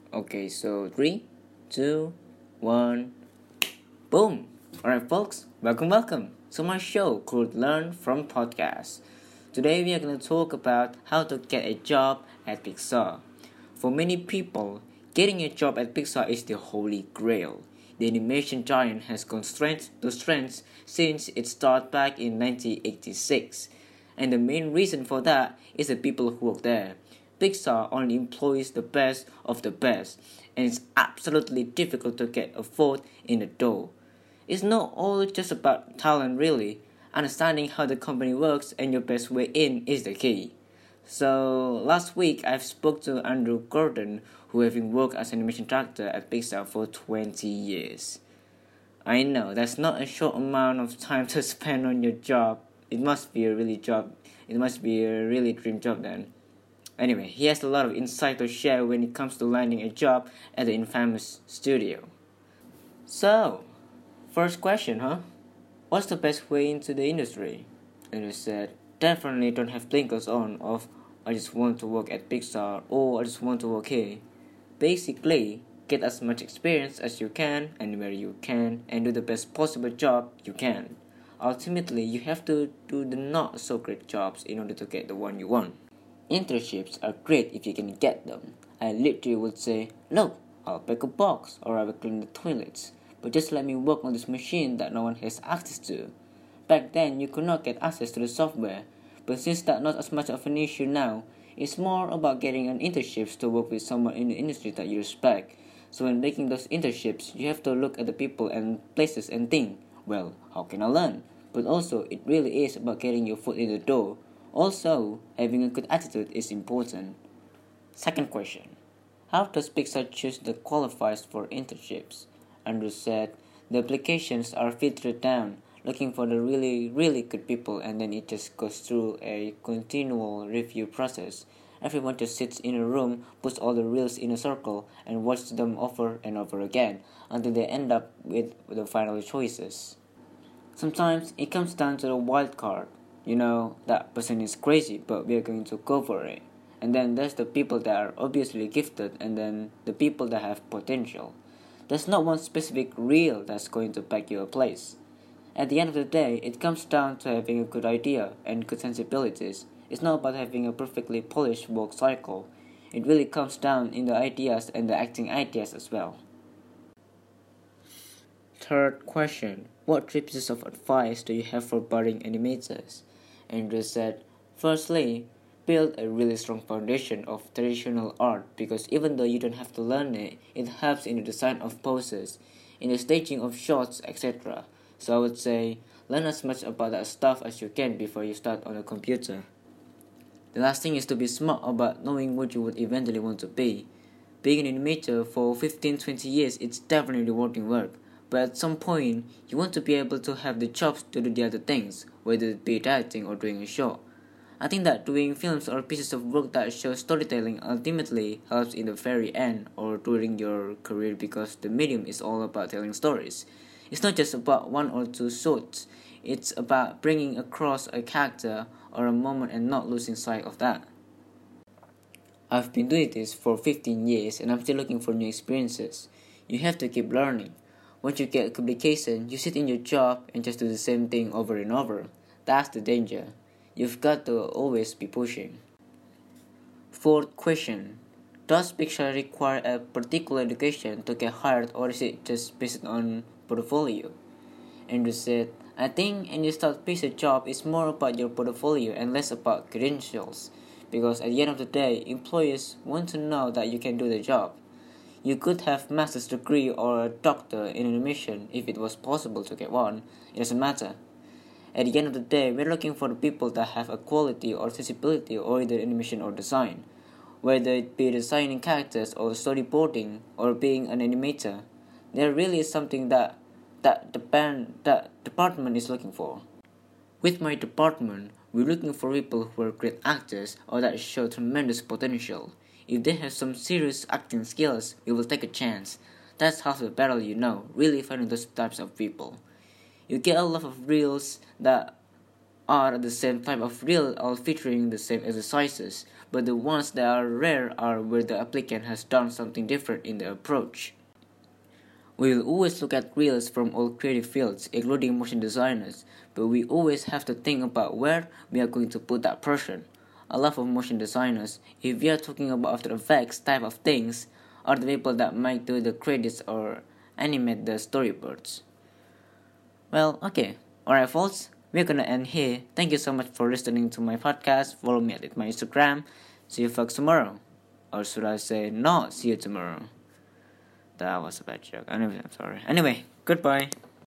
Okay, so 3, 2, 1, boom! Alright, folks, welcome to my show called Learn from Podcast. Today we are going to talk about how to get a job at Pixar. For many people, getting a job at Pixar is the holy grail. The animation giant has gone strength to strength since its start back in 1986. And the main reason for that is the people who work there. Pixar only employs the best of the best, and it's absolutely difficult to get a foot in the door. It's not all just about talent, really. Understanding how the company works and your best way in is the key. So last week I spoke to Andrew Gordon, who having worked as an animation director at Pixar for 20 years. I know that's not a short amount of time to spend on your job. It must be a really dream job then. Anyway, he has a lot of insight to share when it comes to landing a job at the infamous studio. So, first question, What's the best way into the industry? And I said, definitely don't have blinkers on of I just want to work at Pixar or I just want to work here. Basically, get as much experience as you can anywhere you can and do the best possible job you can. Ultimately, you have to do the not so great jobs in order to get the one you want. Internships are great if you can get them. I literally would say, no, I'll pack a box or I will clean the toilets. But just let me work on this machine that no one has access to. Back then, you could not get access to the software. But since that's not as much of an issue now, it's more about getting an internship to work with someone in the industry that you respect. So when making those internships, you have to look at the people and places and think, well, how can I learn? But also, it really is about getting your foot in the door. Also, having a good attitude is important. Second question. How does Pixar choose the qualifiers for internships? Andrew said, the applications are filtered down, looking for the really good people, and then it just goes through a continual review process. Everyone just sits in a room, puts all the reels in a circle, and watches them over and over again, until they end up with the final choices. Sometimes it comes down to the wild card. That person is crazy, but we are going to go for it. And then there's the people that are obviously gifted, and then the people that have potential. There's not one specific reel that's going to pack you a place. At the end of the day, it comes down to having a good idea and good sensibilities. It's not about having a perfectly polished work cycle. It really comes down in the ideas and the acting ideas as well. Third question. What 3 pieces of advice do you have for budding animators? Andrew said, firstly, build a really strong foundation of traditional art because even though you don't have to learn it, it helps in the design of poses, in the staging of shots, etc. So I would say, learn as much about that stuff as you can before you start on a computer. The last thing is to be smart about knowing what you would eventually want to be. Being an animator for 15-20 years, it's definitely rewarding work. But at some point, you want to be able to have the chops to do the other things, whether it be editing or doing a show. I think that doing films or pieces of work that show storytelling ultimately helps in the very end or during your career because the medium is all about telling stories. It's not just about 1 or 2 shots, it's about bringing across a character or a moment and not losing sight of that. I've been doing this for 15 years and I'm still looking for new experiences. You have to keep learning. Once you get a publication, you sit in your job and just do the same thing over and over. That's the danger. You've got to always be pushing. Fourth question. Does Pixar require a particular education to get hired or is it just based on portfolio? Andrew said, I think any start Pixar job is more about your portfolio and less about credentials. Because at the end of the day, employers want to know that you can do the job. You could have master's degree or a doctor in animation if it was possible to get one. It doesn't matter. At the end of the day, we're looking for the people that have a quality or sensibility or either animation or design. Whether it be designing characters or storyboarding or being an animator, there really is something that department is looking for. With my department, we're looking for people who are great actors or that show tremendous potential. If they have some serious acting skills, we will take a chance. That's half the battle, really finding those types of people. You get a lot of reels that are the same type of reel all featuring the same exercises, but the ones that are rare are where the applicant has done something different in the approach. We will always look at reels from all creative fields, including motion designers, but we always have to think about where we are going to put that person. A lot of motion designers, if we are talking about After Effects type of things, are the people that might do the credits or animate the storyboards. Well, okay. Alright, folks, we're gonna end here. Thank you so much for listening to my podcast. Follow me at my Instagram. See you folks tomorrow. Or should I say, not see you tomorrow? That was a bad joke. Anyway, I'm sorry. Anyway, goodbye.